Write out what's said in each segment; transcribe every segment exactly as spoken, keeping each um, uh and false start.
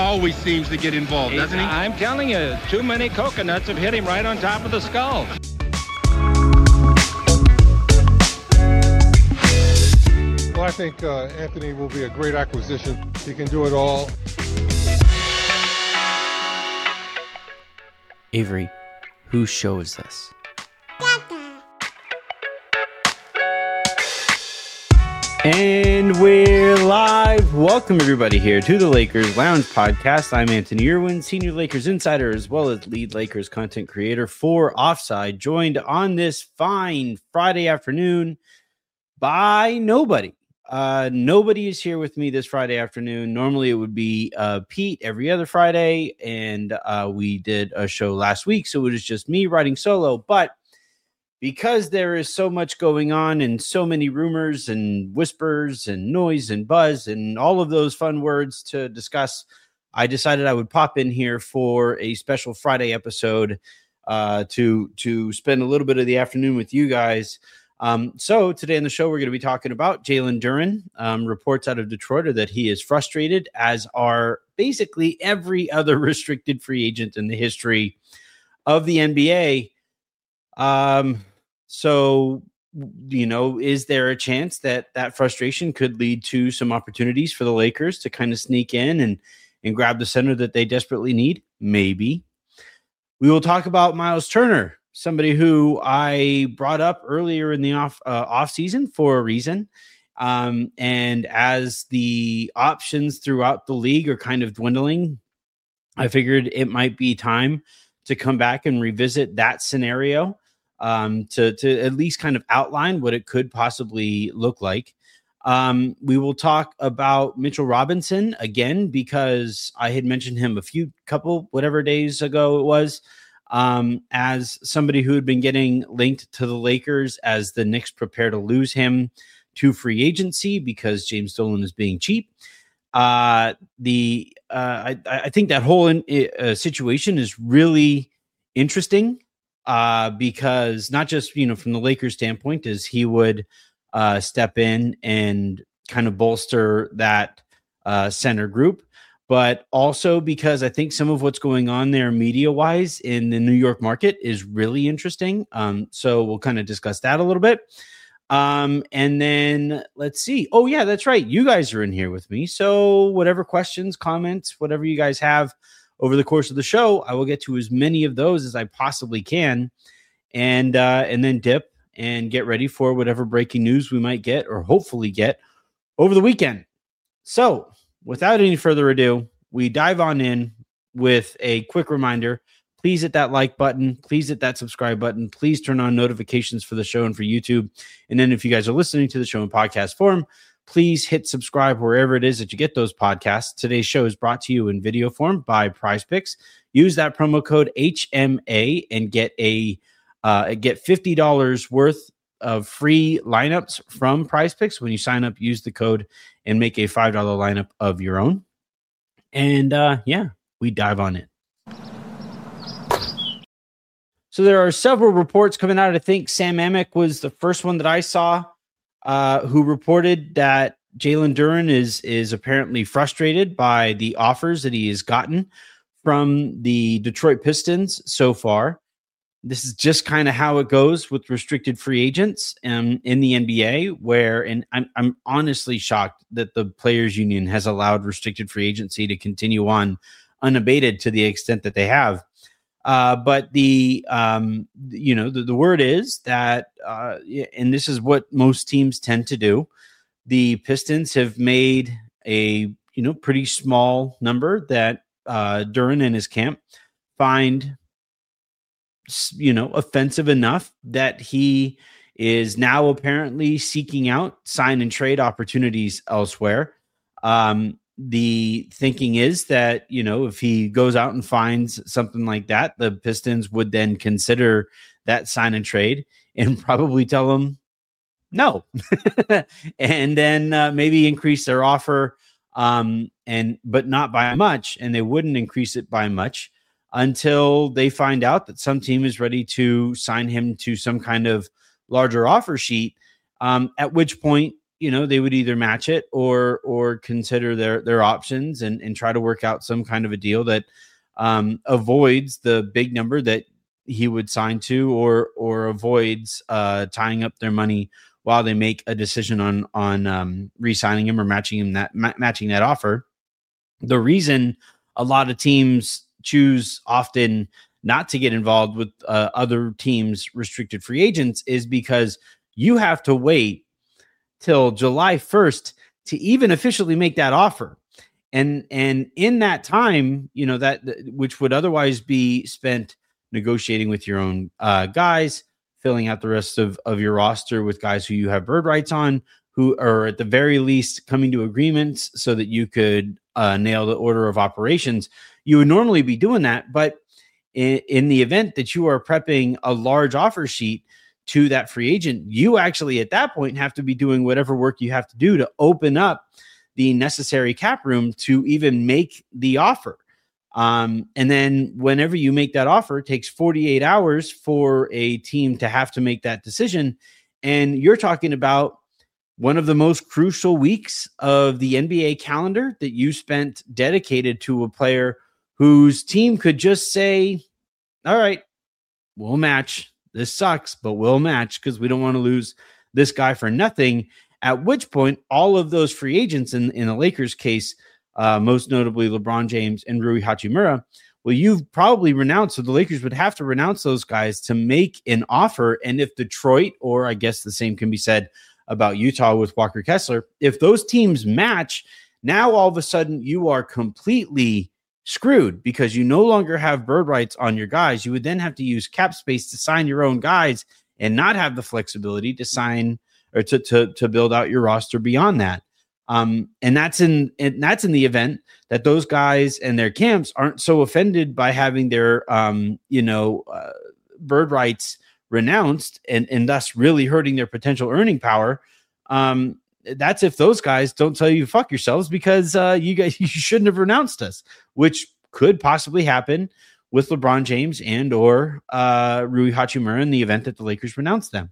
always seems to get involved, He- doesn't he? I'm telling you, too many coconuts have hit him right on top of the skull. Well, I think uh, Anthony will be a great acquisition. He can do it all. Avery, whose show is this? And we're live. Welcome, everybody, here to the Lakers Lounge Podcast. I'm Anthony Irwin, Senior Lakers Insider, as well as lead Lakers content creator for Offside, joined on this fine Friday afternoon by nobody. Uh, nobody is here with me this Friday afternoon. Normally, it would be uh, Pete every other Friday, and uh, we did a show last week, so it was just me writing solo. But because there is so much going on and so many rumors and whispers and noise and buzz and all of those fun words to discuss, I decided I would pop in here for a special Friday episode uh, to, to spend a little bit of the afternoon with you guys. Um, so today on the show, we're going to be talking about Jalen Duren. Um, reports out of Detroit are that he is frustrated, as are basically every other restricted free agent in the history of the N B A. Um, so, you know, is there a chance that that frustration could lead to some opportunities for the Lakers to kind of sneak in and, and grab the center that they desperately need? Maybe. We will talk about Miles Turner, somebody who I brought up earlier in the off uh, off season for a reason. Um, and as the options throughout the league are kind of dwindling, I figured it might be time to come back and revisit that scenario, um, to, to at least kind of outline what it could possibly look like. Um, we will talk about Mitchell Robinson again, because I had mentioned him a few couple, whatever days ago it was, um, as somebody who had been getting linked to the Lakers as the Knicks prepare to lose him to free agency because James Dolan is being cheap. Uh, the uh, I, I think that whole in, uh, situation is really interesting, uh, because not just, you know, from the Lakers standpoint, is he would uh, step in and kind of bolster that uh, center group, but also because I think some of what's going on there media wise in the New York market is really interesting. Um, so we'll kind of discuss that a little bit. Um, and then let's see. Oh yeah, that's right. You guys are in here with me. So whatever questions, comments, whatever you guys have over the course of the show, I will get to as many of those as I possibly can. And, uh, and then dip and get ready for whatever breaking news we might get or hopefully get over the weekend. So without any further ado, we dive on in with a quick reminder. Please hit that like button. Please hit that subscribe button. Please turn on notifications for the show and for YouTube. And then if you guys are listening to the show in podcast form, please hit subscribe wherever it is that you get those podcasts. Today's show is brought to you in video form by PrizePicks. Use that promo code H M A and get a uh, get fifty dollars worth of free lineups from PrizePicks. When you sign up, use the code and make a five dollars lineup of your own. And uh, yeah, we dive on in. So there are several reports coming out. I think Sam Amick was the first one that I saw, uh, who reported that Jalen Duren is is apparently frustrated by the offers that he has gotten from the Detroit Pistons so far. This is just kind of how it goes with restricted free agents um, in the N B A, where, and I'm, I'm honestly shocked that the Players Union has allowed restricted free agency to continue on unabated to the extent that they have. Uh, but the, um, you know, the, the word is that, uh, and this is what most teams tend to do. The Pistons have made a, you know, pretty small number that uh, Duren and his camp find, you know, offensive enough that he is now apparently seeking out sign and trade opportunities elsewhere. Um, The thinking is that, you know, if he goes out and finds something like that, the Pistons would then consider that sign and trade and probably tell him no, and then uh, maybe increase their offer, um, and but not by much, and they wouldn't increase it by much until they find out that some team is ready to sign him to some kind of larger offer sheet. Um, at which point, you know, they would either match it or or consider their their options and and try to work out some kind of a deal that um, avoids the big number that he would sign to, or or avoids uh, tying up their money while they make a decision on on um, re-signing him or matching him that ma- matching that offer. The reason a lot of teams choose often not to get involved with uh, other teams' restricted free agents is because you have to wait till July first to even officially make that offer. And, and in that time, you know, that which would otherwise be spent negotiating with your own uh, guys, filling out the rest of, of your roster with guys who you have bird rights on, who are at the very least coming to agreements so that you could uh, nail the order of operations. You would normally be doing that, but in, in the event that you are prepping a large offer sheet to that free agent, you actually at that point have to be doing whatever work you have to do to open up the necessary cap room to even make the offer. Um, and then whenever you make that offer, it takes forty-eight hours for a team to have to make that decision. And you're talking about one of the most crucial weeks of the N B A calendar that you spent dedicated to a player whose team could just say, all right, we'll match. This sucks, but we'll match because we don't want to lose this guy for nothing. At which point, all of those free agents in, in the Lakers case, uh, most notably LeBron James and Rui Hachimura, well, you've probably renounced, so the Lakers would have to renounce those guys to make an offer. And if Detroit, or I guess the same can be said about Utah with Walker Kessler, if those teams match, now all of a sudden you are completely screwed because you no longer have bird rights on your guys. You would then have to use cap space to sign your own guys and not have the flexibility to sign or to to, to build out your roster beyond that. Um, and that's in and that's in the event that those guys and their camps aren't so offended by having their um, you know uh, bird rights renounced and and thus really hurting their potential earning power. Um, that's if those guys don't tell you fuck yourselves because uh, you guys you shouldn't have renounced us, which could possibly happen with LeBron James and or uh, Rui Hachimura in the event that the Lakers renounce them.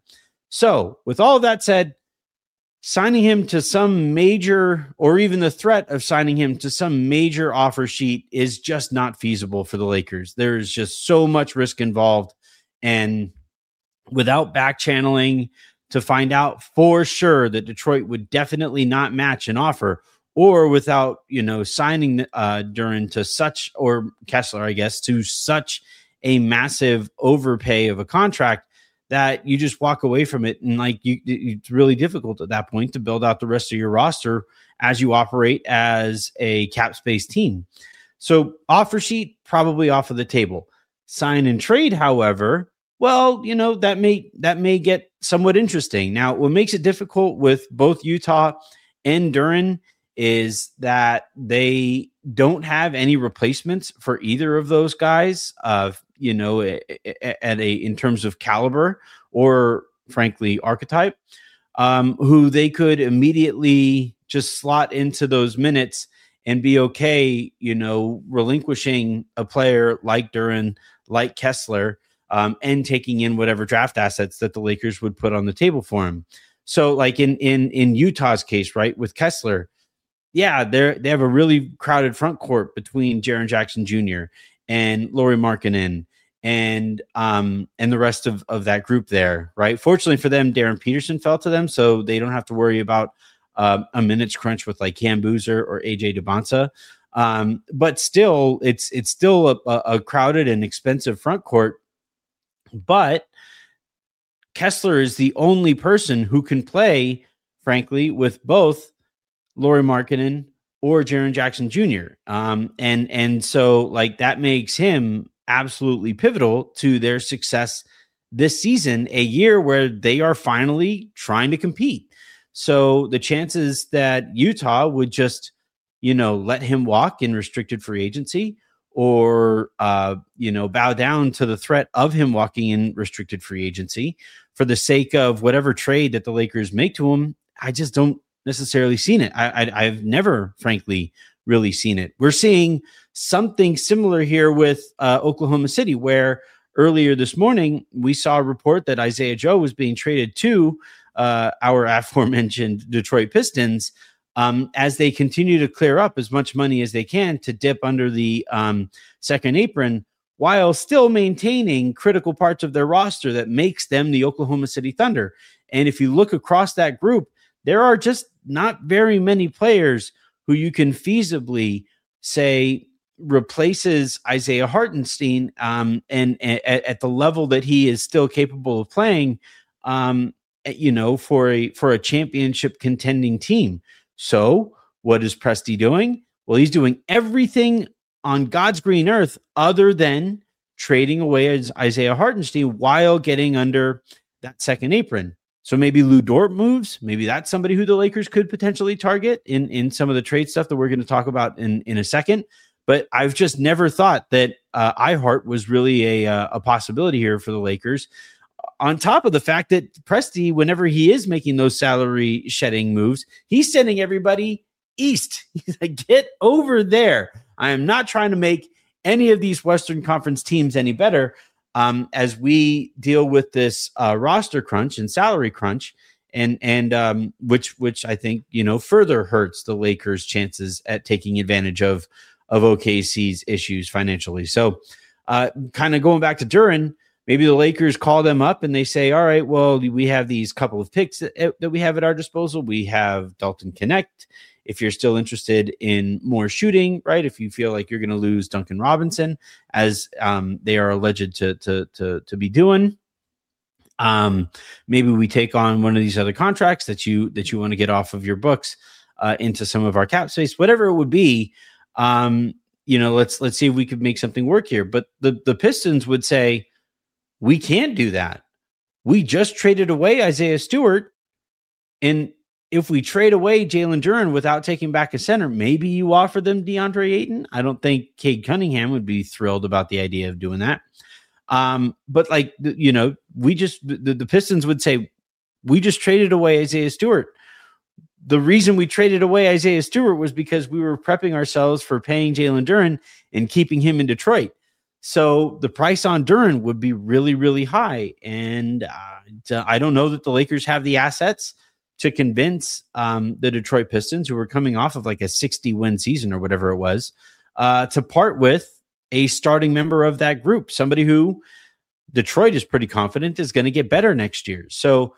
So with all of that said, signing him to some major, or even the threat of signing him to some major offer sheet is just not feasible for the Lakers. There's just so much risk involved, and without back channeling to find out for sure that Detroit would definitely not match an offer, or without, you know, signing uh, Duren to such, or Kessler, I guess, to such a massive overpay of a contract that you just walk away from it. And like you, it's really difficult at that point to build out the rest of your roster as you operate as a cap space team. So offer sheet, probably off of the table. Sign and trade, however, well, you know, that may, that may get somewhat interesting. Now, what makes it difficult with both Utah and Duren is that they don't have any replacements for either of those guys, uh, you know, at a, in terms of caliber or frankly, archetype, um, who they could immediately just slot into those minutes and be okay, you know, relinquishing a player like Duren, like Kessler, um, and taking in whatever draft assets that the Lakers would put on the table for him. So like in, in, in Utah's case, right, with Kessler, yeah, they're, they have a really crowded front court between Jaren Jackson Junior and Lauri Markkanen and um, and the rest of, of that group there, right? Fortunately for them, Darren Peterson fell to them, so they don't have to worry about uh, a minutes crunch with like Cam Boozer or A J Dubonsa. Um, but still, it's it's still a, a crowded and expensive front court. But Kessler is the only person who can play, frankly, with both Lauri Markkanen or Jaren Jackson Junior Um, and, and so like that makes him absolutely pivotal to their success this season, a year where they are finally trying to compete. So the chances that Utah would just, you know, let him walk in restricted free agency or, uh, you know, bow down to the threat of him walking in restricted free agency for the sake of whatever trade that the Lakers make to him, I just don't necessarily seen it. I, I, I've never, frankly, really seen it. We're seeing something similar here with uh, Oklahoma City, where earlier this morning we saw a report that Isaiah Joe was being traded to uh, our aforementioned Detroit Pistons um, as they continue to clear up as much money as they can to dip under the um, second apron while still maintaining critical parts of their roster that makes them the Oklahoma City Thunder. And if you look across that group, there are just not very many players who you can feasibly say replaces Isaiah Hartenstein um, and, and at, at the level that he is still capable of playing, um, you know, for a for a championship contending team. So what is Presti doing? Well, he's doing everything on God's green earth other than trading away as Isaiah Hartenstein while getting under that second apron. So maybe Lou Dort moves. Maybe that's somebody who the Lakers could potentially target in, in some of the trade stuff that we're going to talk about in, in a second. But I've just never thought that uh, iHeart was really a, uh, a possibility here for the Lakers. On top of the fact that Presti, whenever he is making those salary shedding moves, he's sending everybody east. He's like, get over there. I am not trying to make any of these Western Conference teams any better. Um, as we deal with this uh, roster crunch and salary crunch, and and um, which which I think you know further hurts the Lakers' chances at taking advantage of of O K C's issues financially. So, uh, kind of going back to Duren, maybe the Lakers call them up and they say, "All right, well, we have these couple of picks that, that we have at our disposal. We have Dalton Connect. If you're still interested in more shooting, right? If you feel like you're going to lose Duncan Robinson, as um, they are alleged to to to to be doing, um, maybe we take on one of these other contracts that you that you want to get off of your books uh, into some of our cap space, whatever it would be. Um, you know, let's let's see if we could make something work here." But the the Pistons would say, "We can't do that. We just traded away Isaiah Stewart, and if we trade away Jalen Duren without taking back a center, maybe you offer them DeAndre Ayton." I don't think Cade Cunningham would be thrilled about the idea of doing that. Um, but like, you know, we just, the, the Pistons would say, we just traded away Isaiah Stewart. The reason we traded away Isaiah Stewart was because we were prepping ourselves for paying Jalen Duren and keeping him in Detroit. So the price on Duren would be really, really high. And uh, I don't know that the Lakers have the assets to convince um, the Detroit Pistons, who were coming off of like a sixty win season or whatever it was, uh, to part with a starting member of that group, somebody who Detroit is pretty confident is going to get better next year. So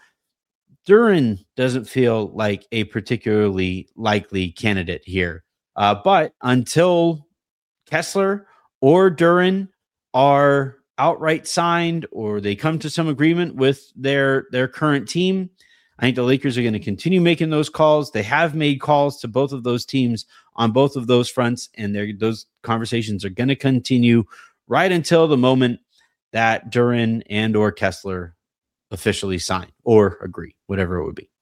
Duren doesn't feel like a particularly likely candidate here. Uh, but until Kessler or Duren are outright signed or they come to some agreement with their, their current team, I think the Lakers are going to continue making those calls. They have made calls to both of those teams on both of those fronts, and those conversations are going to continue right until the moment that Duren and or Kessler officially sign or agree, whatever it would be.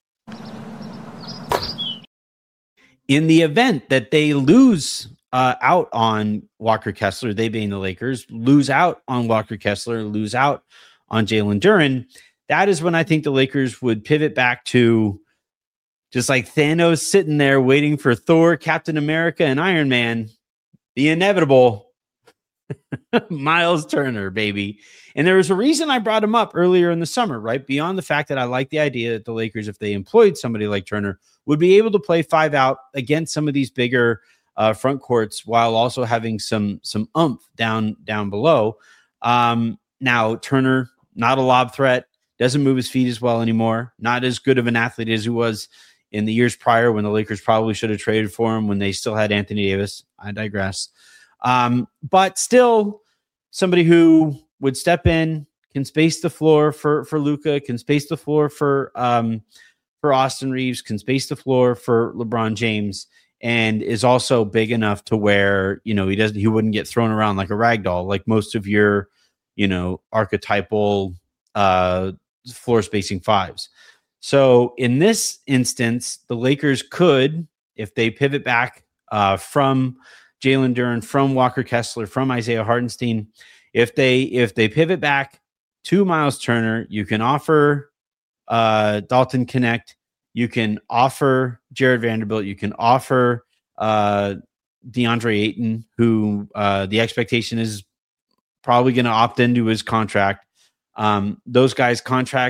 In the event that they lose uh, out on Walker Kessler, they being the Lakers, lose out on Walker Kessler, lose out on Jalen Duren, that is when I think the Lakers would pivot back to just like Thanos sitting there waiting for Thor, Captain America, and Iron Man, the inevitable Miles Turner, baby. And there was a reason I brought him up earlier in the summer, right? Beyond the fact that I like the idea that the Lakers, if they employed somebody like Turner, would be able to play five out against some of these bigger uh, front courts while also having some some oomph down, down below. Um, now, Turner, not a lob threat. Doesn't move his feet as well anymore. Not as good of an athlete as he was in the years prior when the Lakers probably should have traded for him when they still had Anthony Davis. I digress. Um, but still somebody who would step in, can space the floor for, for Luka, can space the floor for, um, for Austin Reeves, can space the floor for LeBron James, and is also big enough to where, you know, he doesn't, he wouldn't get thrown around like a rag doll, like most of your, you know, archetypal, uh, floor spacing fives. So in this instance, the Lakers could, if they pivot back uh, from Jalen Duren, from Walker Kessler, from Isaiah Hartenstein, if they if they pivot back to Miles Turner, you can offer uh, Dalton Connect, you can offer Jared Vanderbilt, you can offer uh, DeAndre Ayton, who uh, the expectation is probably going to opt into his contract. Um, those guys' contracts,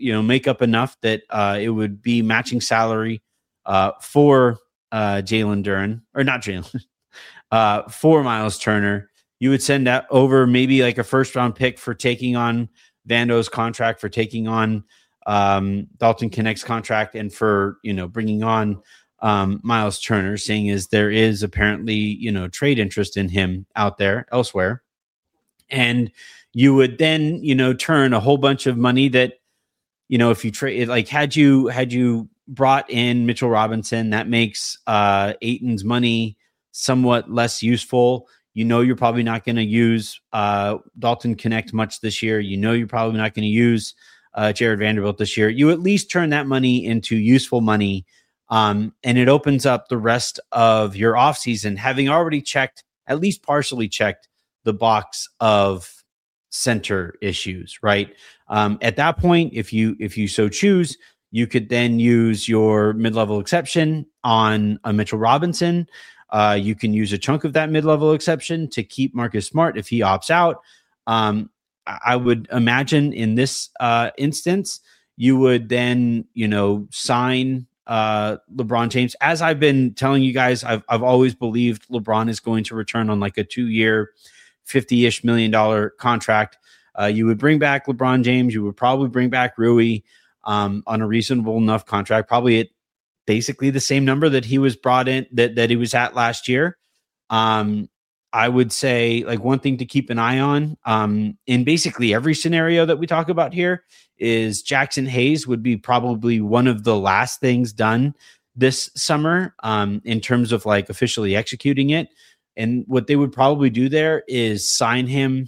you know, make up enough that uh, it would be matching salary uh, for uh, Jalen Duren, or not Jalen, uh, for Miles Turner. You would send that over maybe like a first round pick for taking on Vando's contract, for taking on um, Dalton Knecht's contract, and for, you know, bringing on um, Miles Turner, seeing as there is apparently, you know, trade interest in him out there elsewhere. And you would then, you know, turn a whole bunch of money that, you know, if you trade, like had you, had you brought in Mitchell Robinson, that makes uh, Ayton's money somewhat less useful. You know, you're probably not going to use uh, Dalton Knecht much this year. You know, you're probably not going to use uh, Jared Vanderbilt this year. You at least turn that money into useful money. Um, and it opens up the rest of your offseason, having already checked, at least partially checked, the box of center issues, right? Um, at that point, if you if you so choose, you could then use your mid-level exception on a Mitchell Robinson. Uh, you can use a chunk of that mid-level exception to keep Marcus Smart if he opts out. Um, I would imagine in this uh, instance, you would then, you know, sign uh, LeBron James. As I've been telling you guys, I've I've always believed LeBron is going to return on like a two-year, fifty-ish million dollar contract. Uh, you would bring back LeBron James. You would probably bring back Rui um, on a reasonable enough contract, probably at basically the same number that he was brought in, that, that he was at last year. Um, I would say like one thing to keep an eye on um, in basically every scenario that we talk about here is Jackson Hayes would be probably one of the last things done this summer um, in terms of like officially executing it. And what they would probably do there is sign him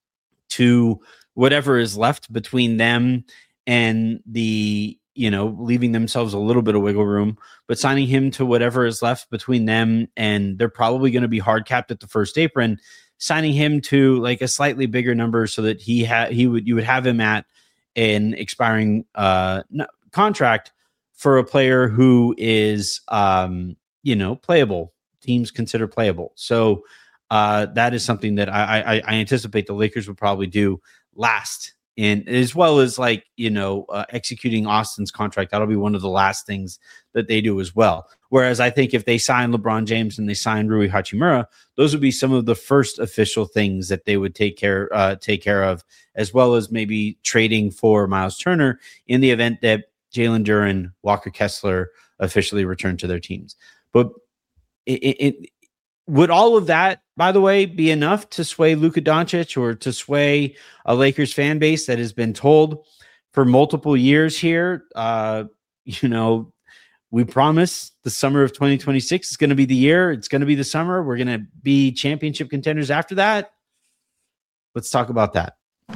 to whatever is left between them and the, you know, leaving themselves a little bit of wiggle room, but signing him to whatever is left between them, and they're probably going to be hard capped at the first apron, signing him to like a slightly bigger number so that he had, he would, you would have him at an expiring uh, contract for a player who is, um, you know, playable. Teams consider playable. So uh, that is something that I, I, I anticipate the Lakers would probably do last. And as well as like, you know, uh, executing Austin's contract, that'll be one of the last things that they do as well. Whereas I think if they sign LeBron James and they sign Rui Hachimura, those would be some of the first official things that they would take care uh, take care of, as well as maybe trading for Miles Turner in the event that Jalen Duren, Walker Kessler officially return to their teams. But it, it, it would all of that, by the way, be enough to sway Luka Doncic or to sway a Lakers fan base that has been told for multiple years here, uh, you know, we promise the summer of twenty twenty-six is going to be the year. It's going to be the summer. We're going to be championship contenders after that. Let's talk about that.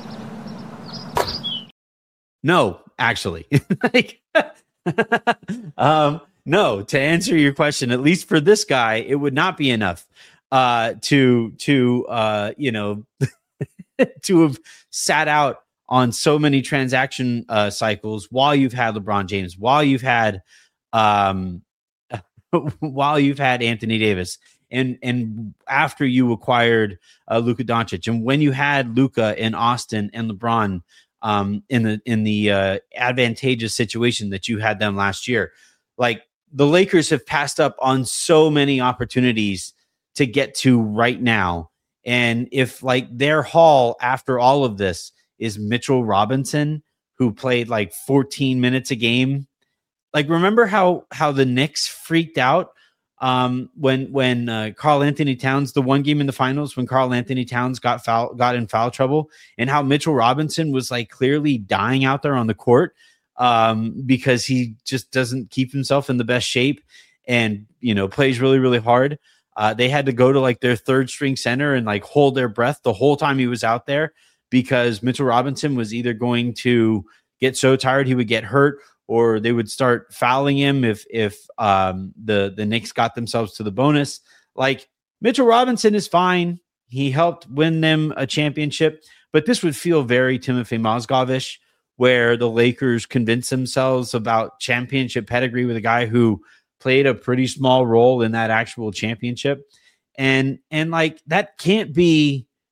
No, actually. like, um, no, to answer your question, at least for this guy, it would not be enough uh, to, to uh, you know, to have sat out on so many transaction uh, cycles while you've had LeBron James, while you've had, um, while you've had Anthony Davis, and and after you acquired uh, Luka Doncic, and when you had Luka and Austin and LeBron um, in the in the uh, advantageous situation that you had them last year, like the Lakers have passed up on so many opportunities to get to right now. And if like their haul after all of this is Mitchell Robinson, who played like fourteen minutes a game, like remember how how the Knicks freaked out um, when when uh, Karl Anthony Towns, the one game in the finals when Karl Anthony Towns got foul got in foul trouble, and how Mitchell Robinson was like clearly dying out there on the court um, because he just doesn't keep himself in the best shape and, you know, plays really, really hard. Uh, they had to go to like their third string center and like hold their breath the whole time he was out there because Mitchell Robinson was either going to get so tired he would get hurt, or they would start fouling him if if um, the the Knicks got themselves to the bonus. Like Mitchell Robinson is fine. He helped win them a championship, but this would feel very Timofey Mozgov-ish, where the Lakers convince themselves about championship pedigree with a guy who played a pretty small role in that actual championship. And, and like, that can't be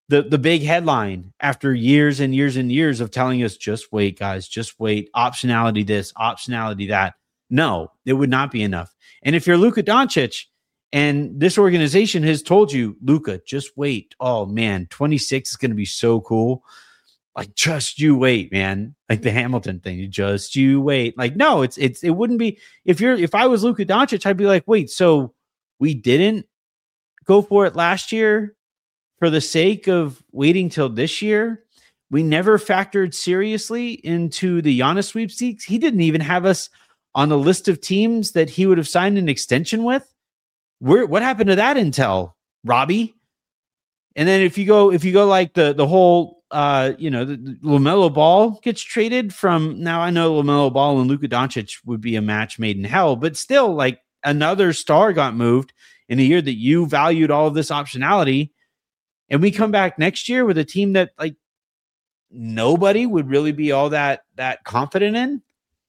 the, the big headline after years and years and years of telling us, just wait, guys, just wait, optionality this, optionality that. No, it would not be enough. And if you're Luka Doncic and this organization has told you, Luka, just wait. Oh man, twenty-six is going to be so cool. Like, just you wait, man. Like the Hamilton thing, just you wait. Like, no, it's it's it wouldn't be. If you're if I was Luka Doncic, I'd be like, wait, so we didn't go for it last year for the sake of waiting till this year? We never factored seriously into the Giannis sweepstakes. He didn't even have us on the list of teams that he would have signed an extension with. Where what happened to that intel, Robbie? And then if you go if you go like the the whole. Uh, you know, the, the LaMelo Ball gets traded from. Now I know LaMelo Ball and Luka Doncic would be a match made in hell, but still, like, another star got moved in a year that you valued all of this optionality, and we come back next year with a team that, like, nobody would really be all that that confident in.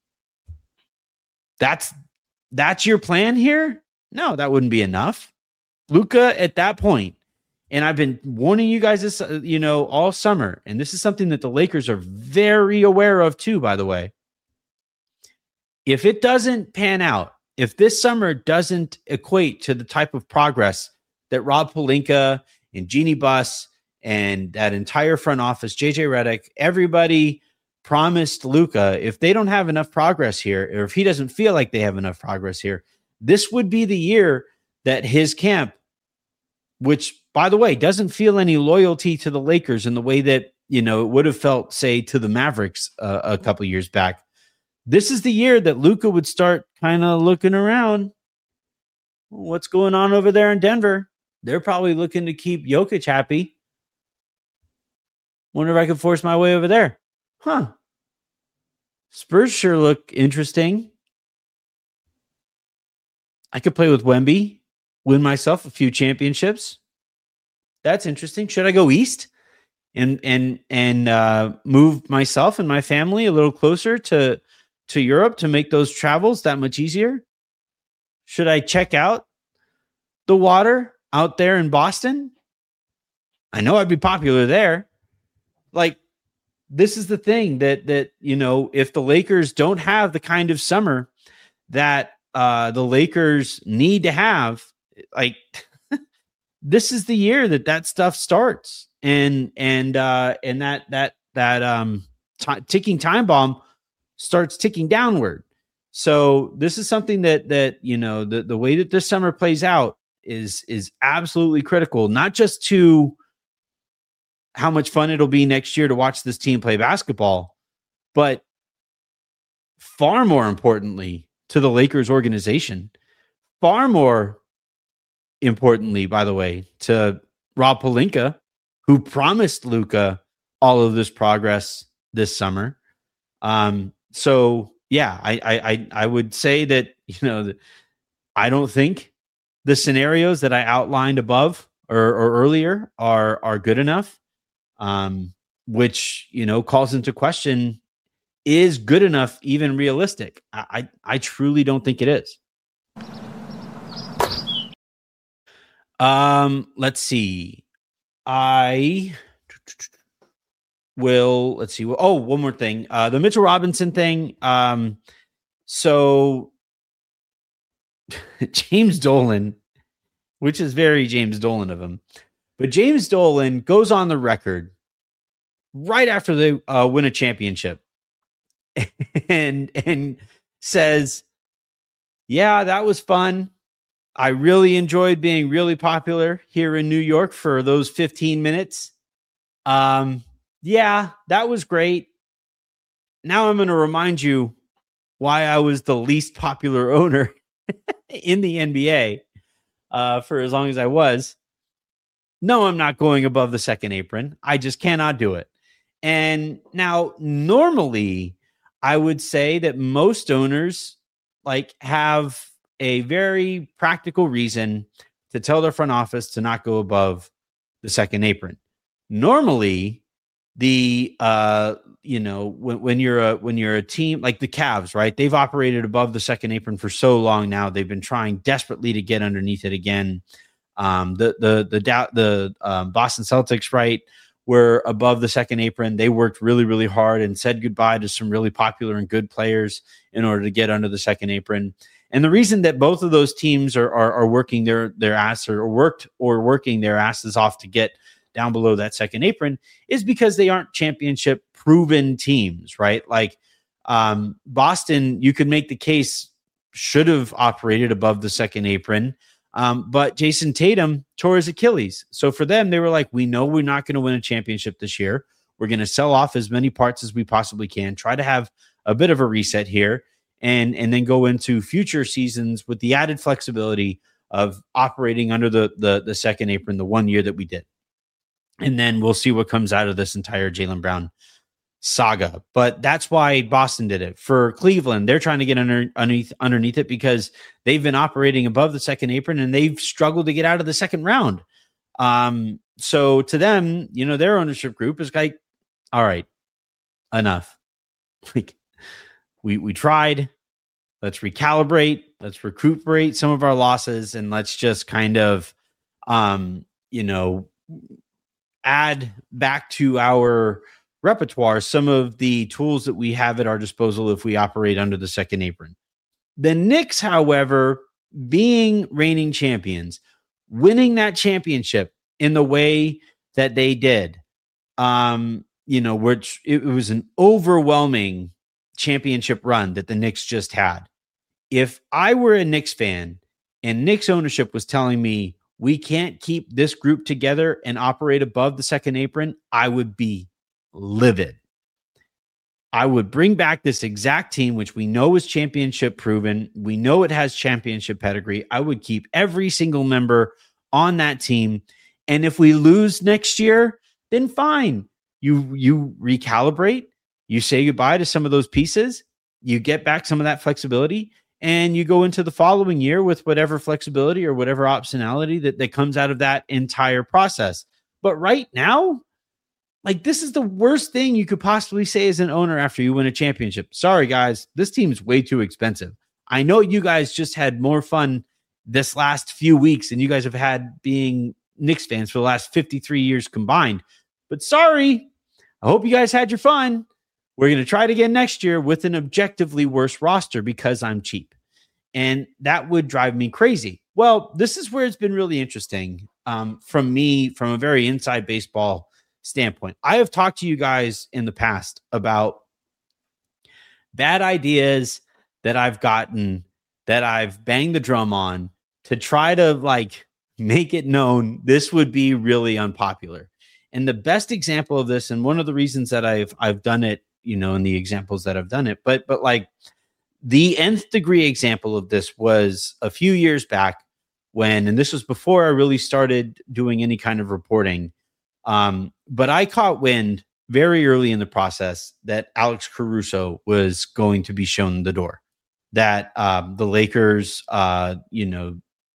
That's that's your plan here? No, that wouldn't be enough. Luka at that point. And I've been warning you guys this, uh, you know, all summer. And this is something that the Lakers are very aware of too, by the way. If it doesn't pan out, if this summer doesn't equate to the type of progress that Rob Pelinka and Jeannie Buss and that entire front office, J J Redick, everybody promised Luka, if they don't have enough progress here, or if he doesn't feel like they have enough progress here, this would be the year that his camp, which, by the way, doesn't feel any loyalty to the Lakers in the way that, you know, it would have felt, say, to the Mavericks uh, a couple years back. This is the year that Luka would start kind of looking around. What's going on over there in Denver? They're probably looking to keep Jokic happy. Wonder if I could force my way over there. Huh. Spurs sure look interesting. I could play with Wemby, win myself a few championships. That's interesting. Should I go east and and and uh, move myself and my family a little closer to to Europe to make those travels that much easier? Should I check out the water out there in Boston? I know I'd be popular there. Like, this is the thing that that you know, if the Lakers don't have the kind of summer that uh, the Lakers need to have, like. This is the year that that stuff starts, and and uh, and that that that um t- ticking time bomb starts ticking downward. So this is something that that you know the the way that this summer plays out is is absolutely critical, not just to how much fun it'll be next year to watch this team play basketball, but far more importantly to the Lakers organization, far more importantly, by the way, to Rob Pelinka, who promised Luka all of this progress this summer. Um, so yeah, I, I I would say that, you know, that I don't think the scenarios that I outlined above or, or earlier are are good enough. Um, which, you know, calls into question, is good enough even realistic? I I, I truly don't think it is. Um, let's see. I will, let's see. Oh, one more thing. Uh, the Mitchell Robinson thing. Um, so James Dolan, which is very James Dolan of him, but James Dolan goes on the record right after they uh, win a championship and, and says, yeah, that was fun. I really enjoyed being really popular here in New York for those fifteen minutes. Um, yeah, that was great. Now I'm going to remind you why I was the least popular owner in the N B A uh, for as long as I was. No, I'm not going above the second apron. I just cannot do it. And now, normally, I would say that most owners like have a very practical reason to tell their front office to not go above the second apron. Normally, the uh, you know, when, when you're a when you're a team like the Cavs, right? They've operated above the second apron for so long now. They've been trying desperately to get underneath it again. Um, the the the the, the um, Boston Celtics, right, were above the second apron. They worked really, really hard and said goodbye to some really popular and good players in order to get under the second apron. And the reason that both of those teams are are, are working their their ass or worked or working their asses off to get down below that second apron is because they aren't championship proven teams, right? Like um, Boston, you could make the case should have operated above the second apron. Um, but Jason Tatum tore his Achilles. So for them, they were like, we know we're not going to win a championship this year. We're going to sell off as many parts as we possibly can, try to have a bit of a reset here, and, and then go into future seasons with the added flexibility of operating under the, the, the second apron, the one year that we did. And then we'll see what comes out of this entire Jaylen Brown saga. But that's why Boston did it. For Cleveland, they're trying to get under, underneath underneath it because they've been operating above the second apron and they've struggled to get out of the second round. Um, so to them, you know, their ownership group is like, all right, enough. Like we we tried. Let's recalibrate. Let's recuperate some of our losses, and let's just kind of, um, you know, add back to our repertoire some of the tools that we have at our disposal if we operate under the second apron. The Knicks, however, being reigning champions, winning that championship in the way that they did, um, you know, which it was an overwhelming championship run that the Knicks just had. If I were a Knicks fan and Knicks ownership was telling me we can't keep this group together and operate above the second apron, I would be livid. I would bring back this exact team, which we know is championship proven. We know it has championship pedigree. I would keep every single member on that team. And if we lose next year, then fine. You, you recalibrate, you say goodbye to some of those pieces, you get back some of that flexibility, and you go into the following year with whatever flexibility or whatever optionality that, that comes out of that entire process. But right now, like, this is the worst thing you could possibly say as an owner after you win a championship. Sorry, guys, this team's way too expensive. I know you guys just had more fun this last few weeks than you guys have had being Knicks fans for the last fifty-three years combined. But sorry, I hope you guys had your fun. We're going to try it again next year with an objectively worse roster because I'm cheap. And that would drive me crazy. Well, this is where it's been really interesting um, from me, from a very inside baseball standpoint. I have talked to you guys in the past about bad ideas that I've gotten, that I've banged the drum on to try to like make it known this would be really unpopular. And the best example of this, and one of the reasons that I've I've done it, you know, in the examples that I've done it, but but like the nth degree example of this was a few years back when, and this was before I really started doing any kind of reporting. Um, but I caught wind very early in the process that Alex Caruso was going to be shown the door, that um, the Lakers, uh, you know,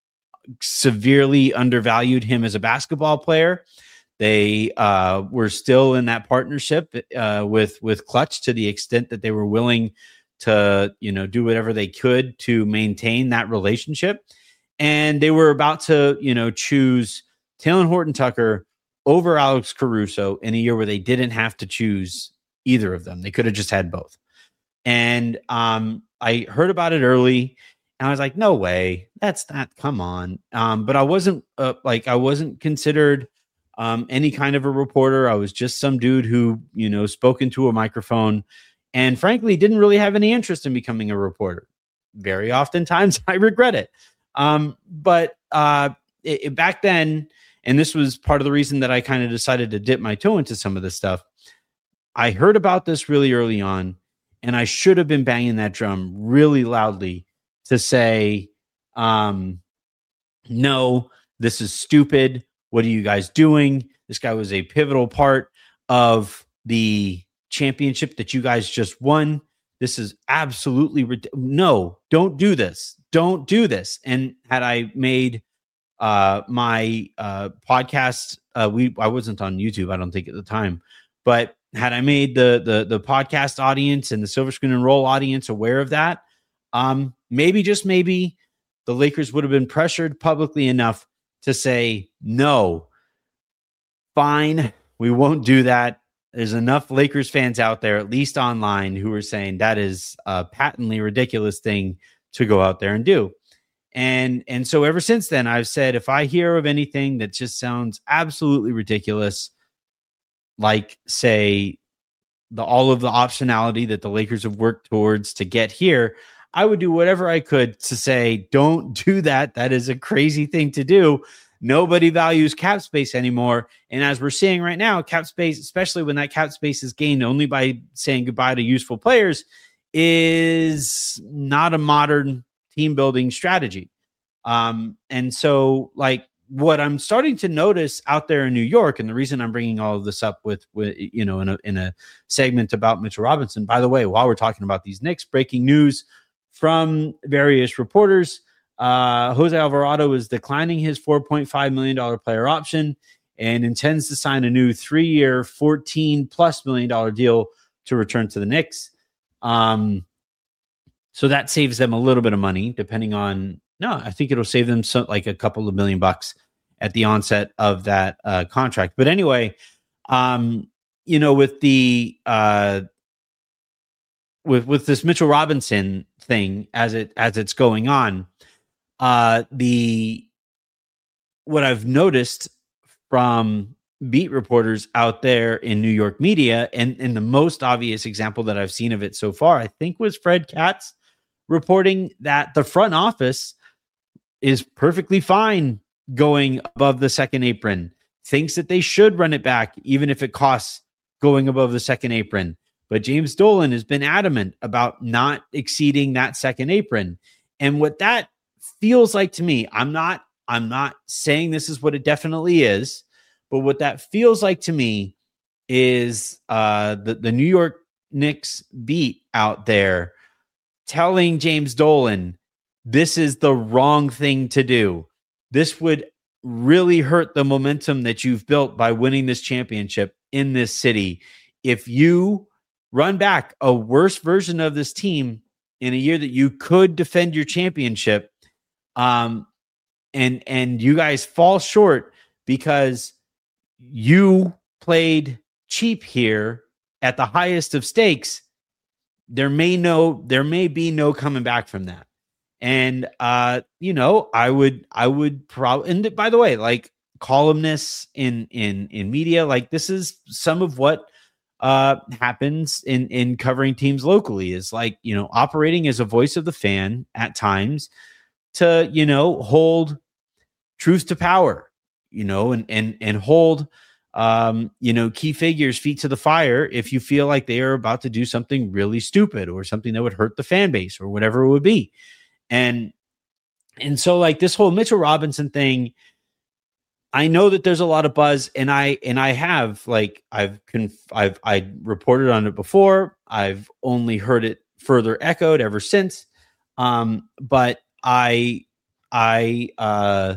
severely undervalued him as a basketball player. They uh, were still in that partnership uh, with with Clutch to the extent that they were willing to, you know, do whatever they could to maintain that relationship. And they were about to, you know, choose Talen Horton-Tucker over Alex Caruso in a year where they didn't have to choose either of them. They could have just had both. And um, I heard about it early, and I was like, no way, that's not, come on. Um, but I wasn't uh, like, I wasn't considered um, any kind of a reporter. I was just some dude who, you know, spoke into a microphone and frankly didn't really have any interest in becoming a reporter. Very oftentimes I regret it. Um, but uh, it, it, back then, and this was part of the reason that I kind of decided to dip my toe into some of this stuff, I heard about this really early on, and I should have been banging that drum really loudly to say, um, no, this is stupid. What are you guys doing? This guy was a pivotal part of the championship that you guys just won. This is absolutely rid- no, don't do this. Don't do this. And had I made uh, my uh, podcast, uh, we I wasn't on YouTube, I don't think at the time, but had I made the the the podcast audience and the Silver Screen and Roll audience aware of that, um, maybe just maybe the Lakers would have been pressured publicly enough to say, no, fine, we won't do that. There's enough Lakers fans out there, at least online, who are saying that is a patently ridiculous thing to go out there and do. And, and so ever since then, I've said, if I hear of anything that just sounds absolutely ridiculous, like, say, the all of the optionality that the Lakers have worked towards to get here, I would do whatever I could to say, don't do that. That is a crazy thing to do. Nobody values cap space anymore. And as we're seeing right now, cap space, especially when that cap space is gained only by saying goodbye to useful players, is not a modern team building strategy. Um, and so, like, what I'm starting to notice out there in New York, and the reason I'm bringing all of this up with, with you know, in a, in a segment about Mitchell Robinson, by the way, while we're talking about these Knicks, breaking news from various reporters, uh, Jose Alvarado is declining his four point five million dollars player option and intends to sign a new three-year, fourteen plus million dollar deal to return to the Knicks. Um, so that saves them a little bit of money, depending on, no, I think it'll save them some, like a couple of million bucks at the onset of that uh, contract. But anyway, um, you know, with the uh, with with this Mitchell Robinson thing as it as it's going on, uh, the what I've noticed from beat reporters out there in New York media, and, and the most obvious example that I've seen of it so far, I think, was Fred Katz reporting that the front office is perfectly fine going above the second apron, thinks that they should run it back, even if it costs going above the second apron. But James Dolan has been adamant about not exceeding that second apron. And what that feels like to me, I'm not, I'm not saying this is what it definitely is, but what that feels like to me is uh, the, the New York Knicks beat out there telling James Dolan, this is the wrong thing to do. This would really hurt the momentum that you've built by winning this championship in this city. If you run back a worse version of this team in a year that you could defend your championship, um, and, and you guys fall short because you played cheap here at the highest of stakes, there may no, there may be no coming back from that. And, uh, you know, I would, I would probably, and by the way, like columnists in, in, in media, like this is some of what, uh, happens in, in covering teams locally, is like, you know, operating as a voice of the fan at times to, you know, hold truth to power, you know, and, and, and hold, um, you know, key figures feet to the fire if you feel like they are about to do something really stupid or something that would hurt the fan base or whatever it would be. And, and so like this whole Mitchell Robinson thing, I know that there's a lot of buzz, and I, and I have like, I've, conf- I've, I reported on it before. I've only heard it further echoed ever since. Um, but I, I, uh,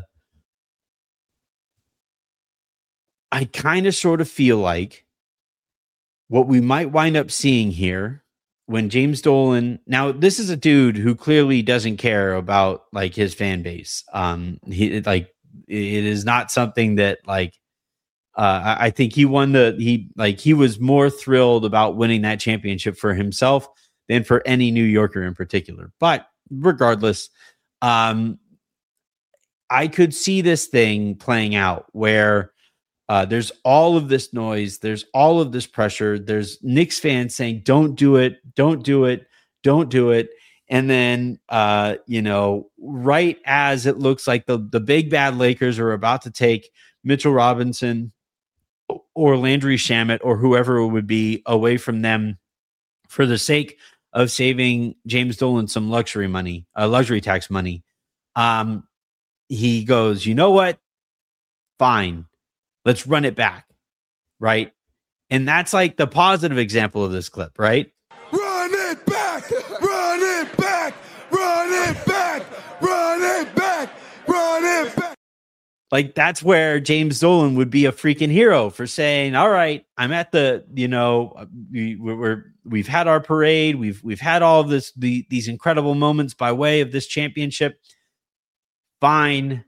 I kind of sort of feel like what we might wind up seeing here when James Dolan, now this is a dude who clearly doesn't care about like his fan base. Um, he like, it is not something that like, uh, I, I think he won the, he like, he was more thrilled about winning that championship for himself than for any New Yorker in particular. But regardless, um, I could see this thing playing out where, Uh, there's all of this noise. There's all of this pressure. There's Knicks fans saying, don't do it. Don't do it. Don't do it. And then, uh, you know, right as it looks like the, the big bad Lakers are about to take Mitchell Robinson or Landry Shamet or whoever it would be away from them for the sake of saving James Dolan some luxury money, uh, luxury tax money. Um, he goes, you know what? Fine. Let's run it back, right? And that's like the positive example of this clip, right? Run it back, run it back, run it back, run it back, run it back. Like that's where James Dolan would be a freaking hero for saying, all right, I'm at the, you know, we, we're, we've had our parade. We've, we've had all of this, the, these incredible moments by way of this championship. Fine.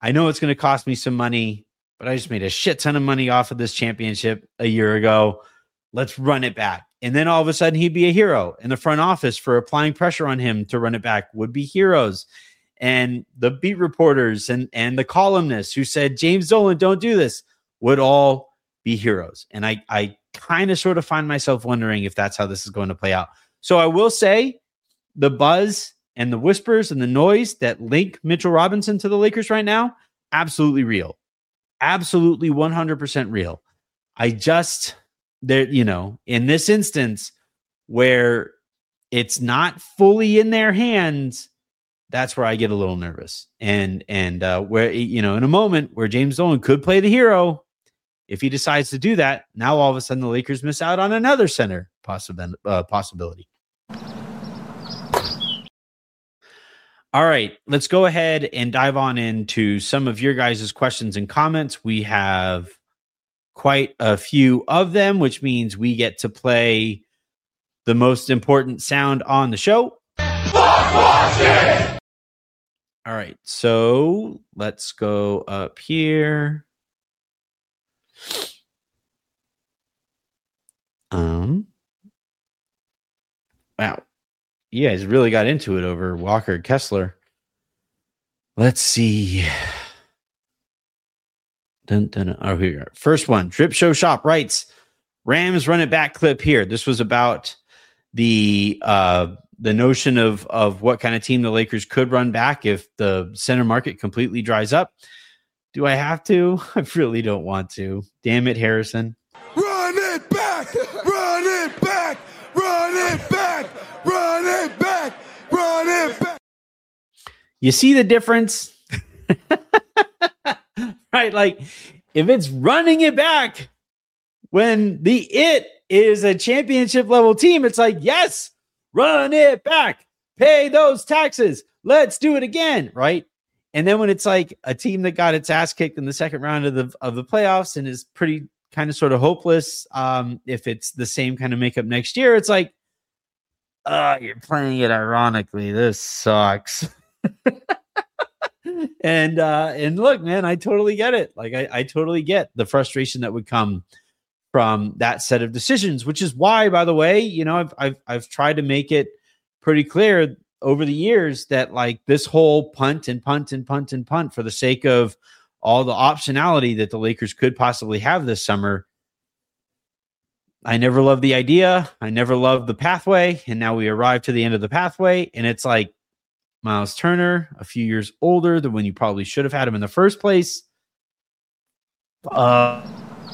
I know it's going to cost me some money, but I just made a shit ton of money off of this championship a year ago. Let's run it back. And then all of a sudden he'd be a hero, and the front office for applying pressure on him to run it back would be heroes. And the beat reporters and, and the columnists who said, James Dolan, don't do this, would all be heroes. And I, I kind of sort of find myself wondering if that's how this is going to play out. So I will say the buzz and the whispers and the noise that link Mitchell Robinson to the Lakers right now, absolutely real. Absolutely one hundred percent real. I just, there, you know, in this instance where it's not fully in their hands, that's where I get a little nervous. And, and uh, where, you know, in a moment where James Dolan could play the hero, if he decides to do that, now all of a sudden the Lakers miss out on another center possib- uh, possibility. All right, let's go ahead and dive on into some of your guys' questions and comments. We have quite a few of them, which means we get to play the most important sound on the show. All right, so let's go up here. Um, wow. You guys really got into it over Walker Kessler. Let's see. Dun, dun, dun. Oh, here we are. First one. Drip Show Shop writes, Rams run it back clip here. This was about the uh, the notion of, of what kind of team the Lakers could run back if the center market completely dries up. Do I have to? I really don't want to. Damn it, Harrison. Run it back! Run it back! Run it back! Run it back! Run it back! You see the difference? Right? Like, if it's running it back when the it is a championship level team, it's like, yes, run it back. Pay those taxes. Let's do it again. Right? And then when it's like a team that got its ass kicked in the second round of the of the playoffs and is pretty kind of sort of hopeless, um, if it's the same kind of makeup next year, it's like, oh, you're playing it ironically. This sucks. and uh, and look, man, I totally get it. Like I, I totally get the frustration that would come from that set of decisions, which is why, by the way, you know, I've I've I've tried to make it pretty clear over the years that like this whole punt and punt and punt and punt for the sake of all the optionality that the Lakers could possibly have this summer. I never loved the idea. I never loved the pathway. And now we arrive to the end of the pathway. And it's like Miles Turner, a few years older than when you probably should have had him in the first place. Uh,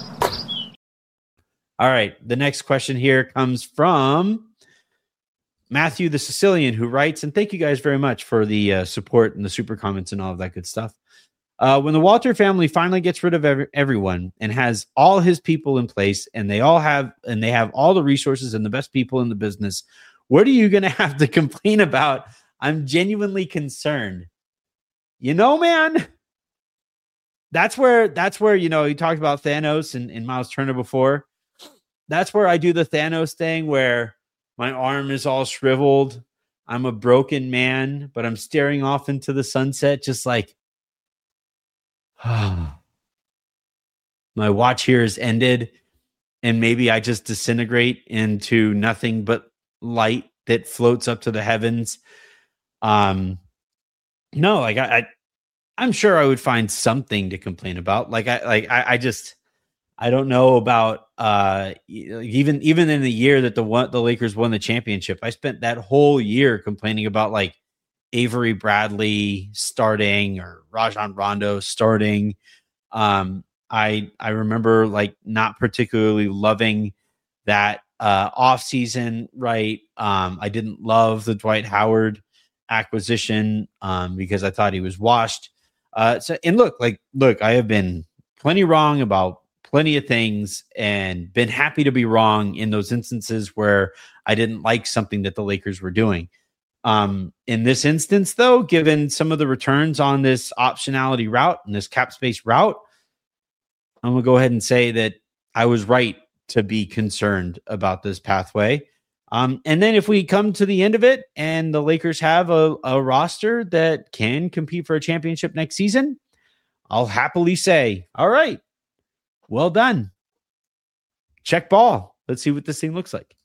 all right. The next question here comes from Matthew the Sicilian, who writes, and thank you guys very much for the uh, support and the super comments and all of that good stuff. Uh, when the Walter family finally gets rid of every, everyone and has all his people in place, and they all have and they have all the resources and the best people in the business, what are you going to have to complain about? I'm genuinely concerned. You know, man, that's where that's where you know you talked about Thanos and, and Miles Turner before. That's where I do the Thanos thing where my arm is all shriveled. I'm a broken man, but I'm staring off into the sunset, just like. My watch here is ended, and maybe I just disintegrate into nothing but light that floats up to the heavens. Um, no, like I, I I'm sure I would find something to complain about. Like I, like I, I just, I don't know about uh, even even in the year that the one the Lakers won the championship, I spent that whole year complaining about like Avery Bradley starting or Rajon Rondo starting. Um, I I remember like not particularly loving that uh, off season, right? Um, I didn't love the Dwight Howard acquisition um, because I thought he was washed. Uh, so and look, like look, I have been plenty wrong about plenty of things and been happy to be wrong in those instances where I didn't like something that the Lakers were doing. Um, in this instance, though, given some of the returns on this optionality route and this cap space route, I'm going to go ahead and say that I was right to be concerned about this pathway. Um, and then if we come to the end of it and the Lakers have a, a roster that can compete for a championship next season, I'll happily say, all right, well done. Check ball. Let's see what this thing looks like.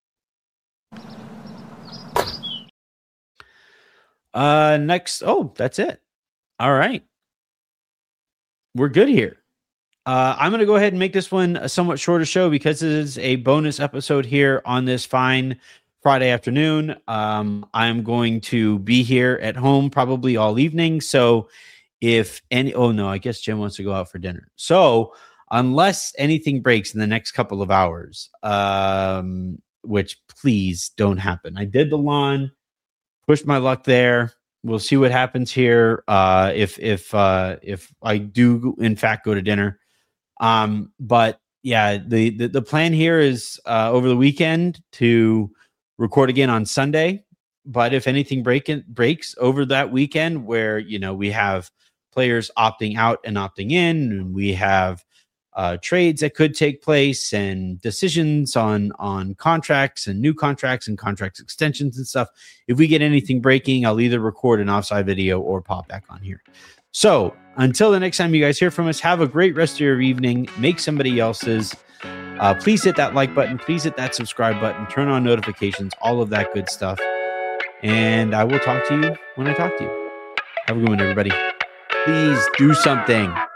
Uh, next. Oh, that's it. All right. We're good here. Uh, I'm going to go ahead and make this one a somewhat shorter show because it is a bonus episode here on this fine Friday afternoon. Um, I'm going to be here at home probably all evening. So if any, oh no, I guess Jim wants to go out for dinner. So unless anything breaks in the next couple of hours, um, which please don't happen. I did the lawn, pushed my luck there. We'll see what happens here. Uh, if, if, uh, if I do in fact go to dinner. Um, but yeah, the, the, the plan here is, uh, over the weekend to record again on Sunday. But if anything break in, breaks over that weekend where, you know, we have players opting out and opting in, and we have, uh, trades that could take place and decisions on, on contracts and new contracts and contracts extensions and stuff. If we get anything breaking, I'll either record an offside video or pop back on here. So until the next time you guys hear from us, have a great rest of your evening. Make somebody else's. Uh, please hit that like button. Please hit that subscribe button. Turn on notifications. All of that good stuff. And I will talk to you when I talk to you. Have a good one, everybody. Please do something.